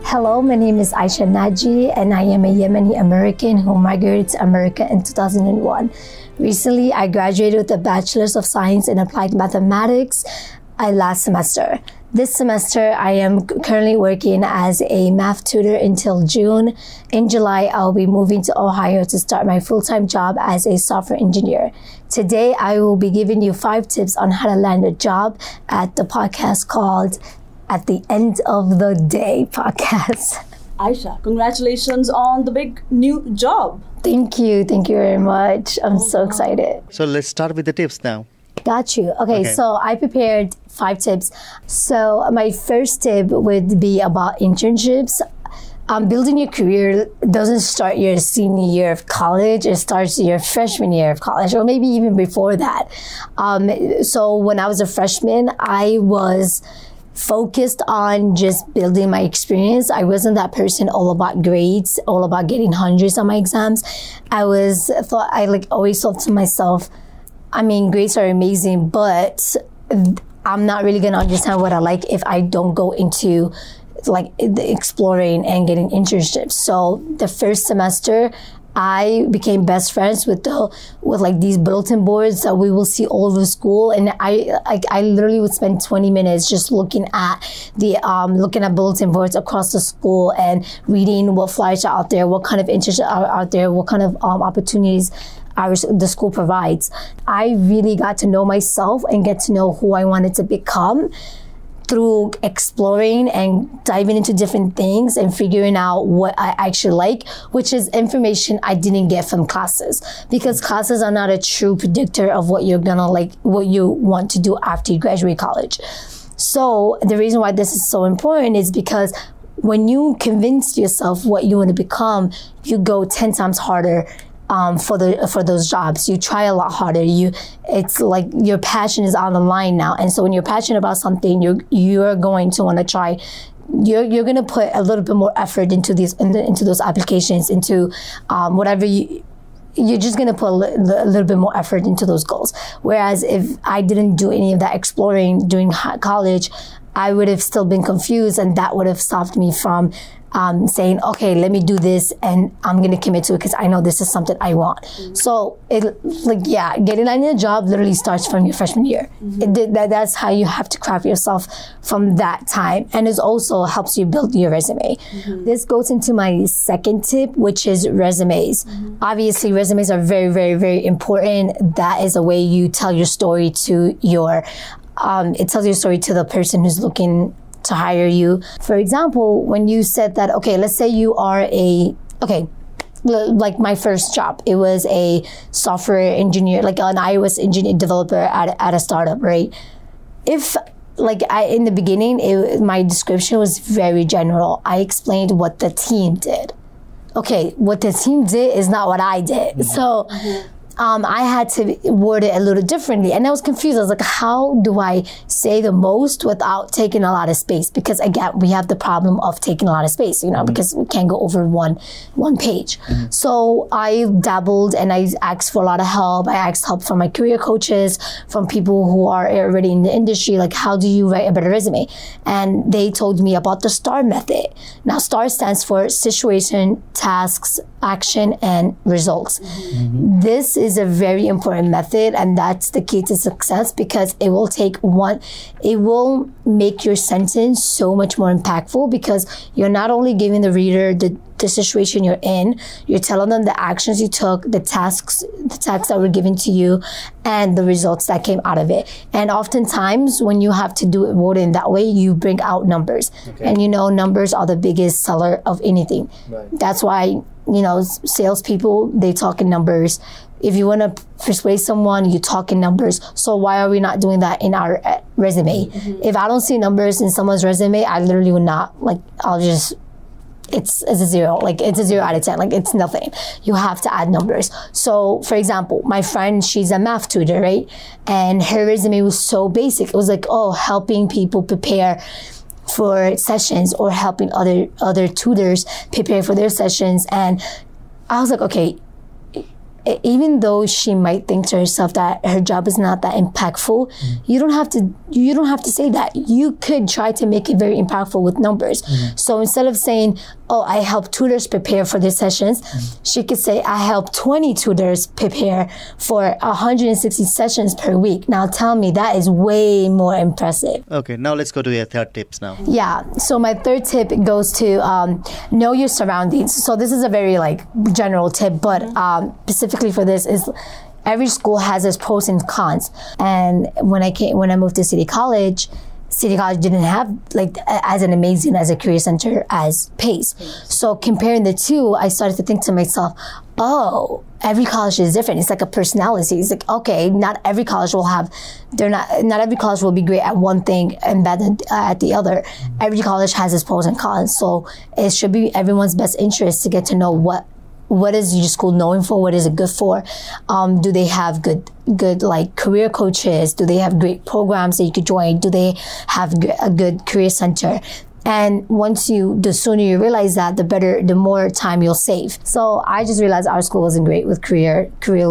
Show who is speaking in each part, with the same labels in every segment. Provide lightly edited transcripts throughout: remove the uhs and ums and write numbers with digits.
Speaker 1: Hello, my name is Aisha Naji, and I am a Yemeni American who migrated to America in 2001. Recently, I graduated with a Bachelor's of Science in Applied Mathematics last semester. This semester, I am currently working as a math tutor until June. In July, I'll be moving to Ohio to start my full-time job as a software engineer. Today, I will be giving you 5 tips on how to land a job at the podcast called At the End of the Day podcast.
Speaker 2: Aisha, congratulations on the big new job.
Speaker 1: Thank you very much. I'm so excited.
Speaker 3: So let's start with the tips now.
Speaker 1: Got you. Okay, so I prepared 5 tips. So my first tip would be about internships. Building your career doesn't start your senior year of college. It starts your freshman year of college, or maybe even before that. So when I was a freshman, I was focused on just building my experience. I wasn't that person all about grades, all about getting hundreds on my exams. I always thought to myself, I mean, grades are amazing, but I'm not really going to understand what I like if I don't go into the exploring and getting internships. So the first semester, I became best friends with these bulletin boards that we will see all over school, and I literally would spend 20 minutes just looking at bulletin boards across the school and reading what flyers are out there, what kind of internships are out there, what kind of opportunities the school provides. I really got to know myself and get to know who I wanted to become through exploring and diving into different things and figuring out what I actually like, which is information I didn't get from classes, because classes are not a true predictor of what you're gonna like, what you want to do after you graduate college. So the reason why this is so important is because when you convince yourself what you want to become, you go 10 times harder for those jobs. You try a lot harder. It's like your passion is on the line now. And so when you're passionate about something, you're going to want to try. You're going to put a little bit more effort into those applications, into whatever you're just going to put a little bit more effort into those goals. Whereas if I didn't do any of that exploring during college, I would have still been confused, and that would have stopped me from saying, okay, let me do this, and I'm going to commit to it because I know this is something I want. Mm-hmm. So getting on your job literally starts from your freshman year. Mm-hmm. That's how you have to craft yourself from that time. And it also helps you build your resume. Mm-hmm. This goes into my second tip, which is resumes. Mm-hmm. Obviously, resumes are very, very, very important. That is a way you tell your story to it tells your story to the person who's looking to hire you. For example, when you said that, okay, let's say you are like my first job, it was a software engineer, like an iOS engineer developer at a startup, right? If in the beginning, my description was very general. I explained what the team did. Okay, what the team did is not what I did. Mm-hmm. So I had to word it a little differently. And I was confused. I was like, how do I say the most without taking a lot of space? Because again, we have the problem of taking a lot of space, because we can't go over one page. Mm-hmm. So I dabbled and I asked for a lot of help. I asked help from my career coaches, from people who are already in the industry, like, how do you write a better resume? And they told me about the STAR method. Now, STAR stands for situation, tasks, action, and results. Mm-hmm. This is a very important method, and that's the key to success, because it will make your sentence so much more impactful, because you're not only giving the reader the situation you're in, you're telling them the actions you took, the tasks that were given to you, and the results that came out of it. And oftentimes when you have to do it worded in that way, you bring out numbers. Okay. And numbers are the biggest seller of anything. Right. That's why salespeople, they talk in numbers. If you want to persuade someone, you talk in numbers. So why are we not doing that in our resume? Mm-hmm. If I don't see numbers in someone's resume, I literally would not, it's a 0. It's a 0 out of 10. It's nothing. You have to add numbers. So, for example, my friend, she's a math tutor, right? And her resume was so basic. It was helping people prepare for sessions, or helping other tutors prepare for their sessions. And I was like, okay, even though she might think to herself that her job is not that impactful, you don't have to say that. You could try to make it very impactful with numbers. So instead of saying, oh, I help tutors prepare for their sessions, she could say, I help 20 tutors prepare for 160 sessions per week. Now tell me, that is way more impressive.
Speaker 3: Okay, now let's go to your third tips now.
Speaker 1: Yeah, so my third tip goes to know your surroundings. So this is a very like general tip, but specifically for this is every school has its pros and cons. And when I moved to City College didn't have like as an amazing as a career center as Pace. So comparing the two, I started to think to myself, oh, every college is different. It's like a personality. It's like, okay, not every college will have, not every college will be great at one thing and bad at the other. Every college has its pros and cons. So it should be everyone's best interest to get to know what is your school known for? What is it good for? Do they have good like career coaches? Do they have great programs that you could join? Do they have a good career center? And the sooner you realize that, the more time you'll save. So I just realized our school wasn't great with career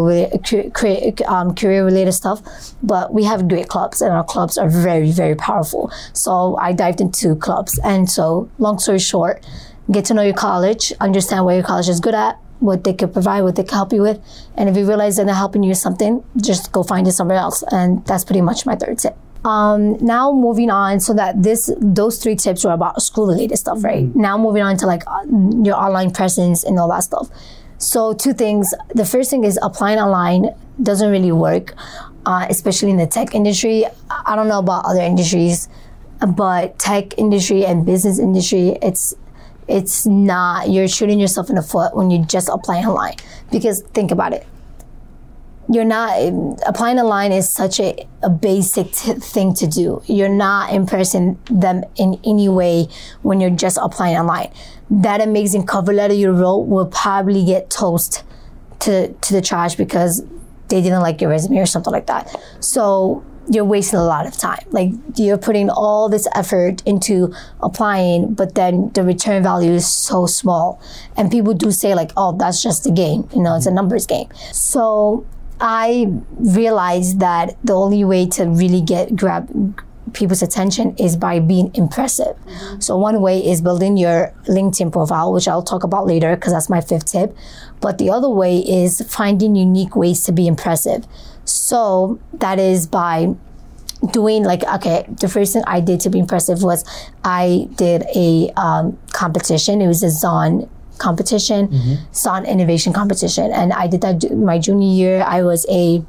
Speaker 1: related stuff, but we have great clubs, and our clubs are very, very powerful. So I dived into clubs, and so long story short, get to know your college, understand what your college is good at, what they could provide, what they can help you with. And if you realize they're not helping you with something, just go find it somewhere else. And that's pretty much my third tip. Now moving on, so that those three tips were about school related stuff, right? Now moving on to like your online presence and all that stuff. So two things. The first thing is applying online doesn't really work, especially in the tech industry. I don't know about other industries, but tech industry and business industry, it's not, you're shooting yourself in the foot when you just apply online. Because think about it. Applying online is such a basic thing to do. You're not impressing them in any way when you're just applying online. That amazing cover letter you wrote will probably get tossed to the trash because they didn't like your resume or something like that. So you're wasting a lot of time. Like, you're putting all this effort into applying, but then the return value is so small. And people do say like, oh, that's just a game. It's a numbers game. So I realized that the only way to really grab people's attention is by being impressive. So one way is building your LinkedIn profile, which I'll talk about later because that's my fifth tip. But the other way is finding unique ways to be impressive. So that is by doing the first thing I did to be impressive was I did a competition. It was a Zon competition, Zon innovation competition. And I did that my junior year. It was a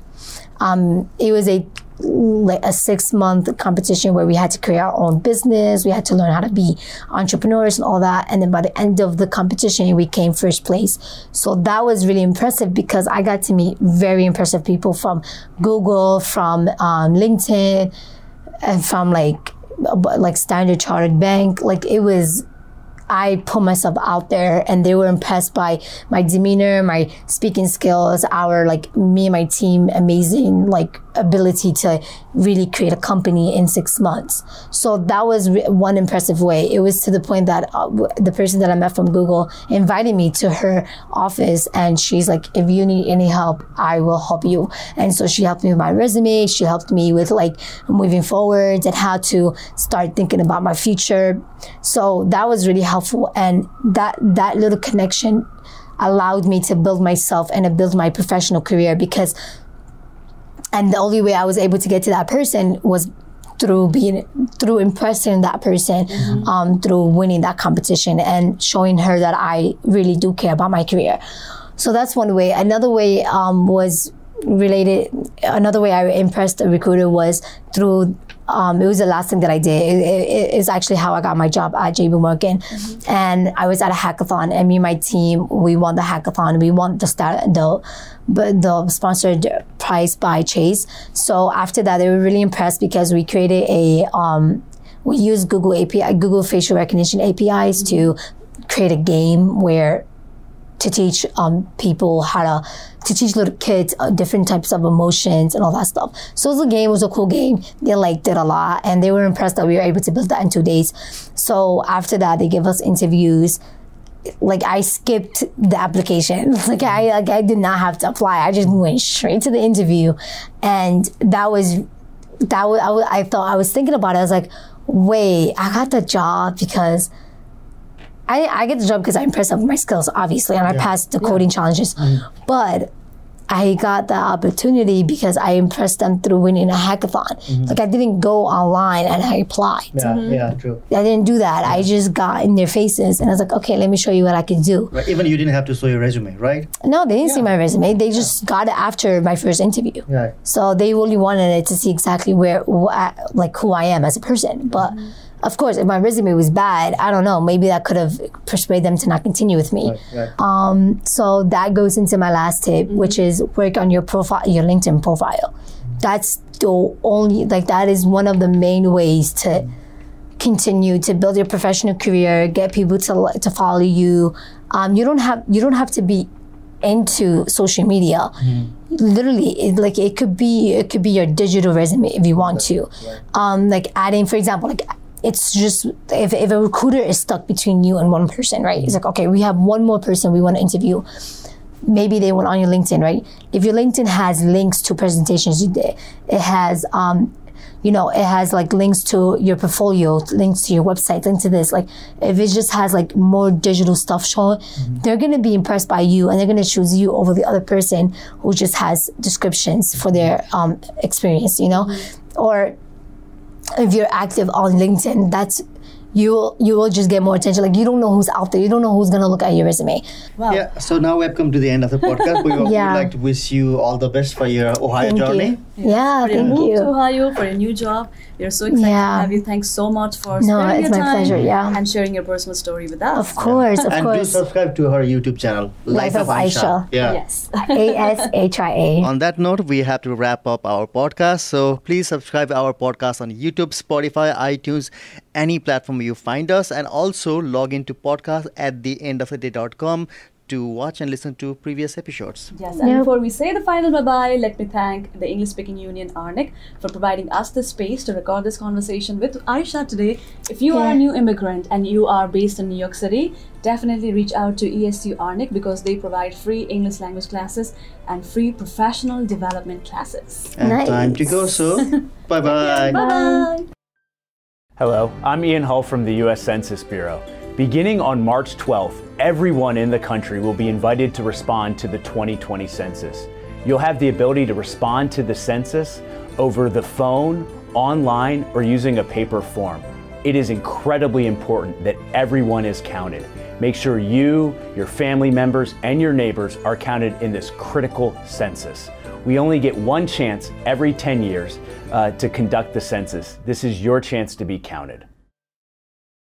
Speaker 1: 6-month competition where we had to create our own business. We had to learn how to be entrepreneurs and all that. And then by the end of the competition, we came first place. So that was really impressive because I got to meet very impressive people from Google, from LinkedIn, and from like Standard Chartered Bank. I put myself out there and they were impressed by my demeanor, my speaking skills, me and my team amazing ability to really create a company in 6 months. So that was one impressive way. It was to the point that the person that I met from Google invited me to her office and she's like, if you need any help, I will help you. And so she helped me with my resume. She helped me with moving forward and how to start thinking about my future. So that was really helpful. And that little connection allowed me to build myself and to build my professional career and the only way I was able to get to that person was through impressing that person, through winning that competition and showing her that I really do care about my career. So that's one way. Another way was related. Another way I impressed a recruiter was through. It was the last thing that I did. It is actually how I got my job at JP Morgan. And I was at a hackathon and me and my team, we won the hackathon. We won the sponsored prize by Chase. So after that, they were really impressed because we created we used Google facial recognition APIs to create a game to teach people to teach little kids different types of emotions and all that stuff. So it was a cool game. They liked it a lot and they were impressed that we were able to build that in 2 days. So after that, they gave us interviews like I skipped the application. I did not have to apply. I just went straight to the interview, and I thought, I was thinking about it. I was like, wait, I got the job because I get the job because I impressed with my skills, obviously, and I passed the coding challenges. But I got the opportunity because I impressed them through winning a hackathon. Like I didn't go online and I applied.
Speaker 3: Yeah, true.
Speaker 1: I didn't do that. I just got in their faces and I was like, okay, let me show you what I can do.
Speaker 3: Right. Even you didn't have to show your resume, right?
Speaker 1: No, they didn't see my resume. They just got it after my first interview.
Speaker 3: Right.
Speaker 1: So they really wanted it to see exactly who I am as a person. But of course, if my resume was bad, I don't know, maybe that could have persuaded them to not continue with me.
Speaker 3: Right.
Speaker 1: So that goes into my last tip, which is work on your profile, your LinkedIn profile. That's the only, that is one of the main ways to continue to build your professional career, get people to follow you. You don't have to be into social media. Literally, it could be your digital resume if you want to. Adding, for example, it's just if a recruiter is stuck between you and one person, right? It's like, okay, we have one more person we want to interview. Maybe they went on your LinkedIn, right? If your LinkedIn has links to presentations you did, it has it has links to your portfolio, links to your website, links to this. If it just has more digital stuff shown, they're gonna be impressed by you and they're gonna choose you over the other person who just has descriptions for their experience, Or if you're active on LinkedIn, you will just get more attention. You don't know who's out there. You don't know who's gonna look at your resume.
Speaker 2: Wow.
Speaker 3: Yeah. So now we've come to the end of the podcast. We would like to wish you all the best for your Ohio journey.
Speaker 1: Yeah,
Speaker 2: for your
Speaker 1: thank
Speaker 2: move
Speaker 1: you.
Speaker 2: to Ohio, for your new job. We are so excited to have you. Thanks so much for spending your time
Speaker 1: pleasure,
Speaker 2: and sharing your personal story with us.
Speaker 1: Of course, of
Speaker 3: and
Speaker 1: course.
Speaker 3: do subscribe to her YouTube channel,
Speaker 1: Life of Aisha.
Speaker 3: Yeah.
Speaker 2: Yes.
Speaker 1: ASHIA.
Speaker 3: On that note, we have to wrap up our podcast. So please subscribe our podcast on YouTube, Spotify, iTunes, any platform you find us, and also log into podcast@theendoftheday.com to watch and listen to previous episodes.
Speaker 2: Yes, and before we say the final bye-bye, let me thank the English Speaking Union, ARNIC, for providing us the space to record this conversation with Aisha today. If you are a new immigrant and you are based in New York City, definitely reach out to ESU ARNIC because they provide free English language classes and free professional development classes.
Speaker 3: And time to go, so bye-bye.
Speaker 2: Bye-bye.
Speaker 4: Hello, I'm Ian Hull from the U.S. Census Bureau. Beginning on March 12th, everyone in the country will be invited to respond to the 2020 census. You'll have the ability to respond to the census over the phone, online, or using a paper form. It is incredibly important that everyone is counted. Make sure you, your family members, and your neighbors are counted in this critical census. We only get one chance every 10 years to conduct the census. This is your chance to be counted.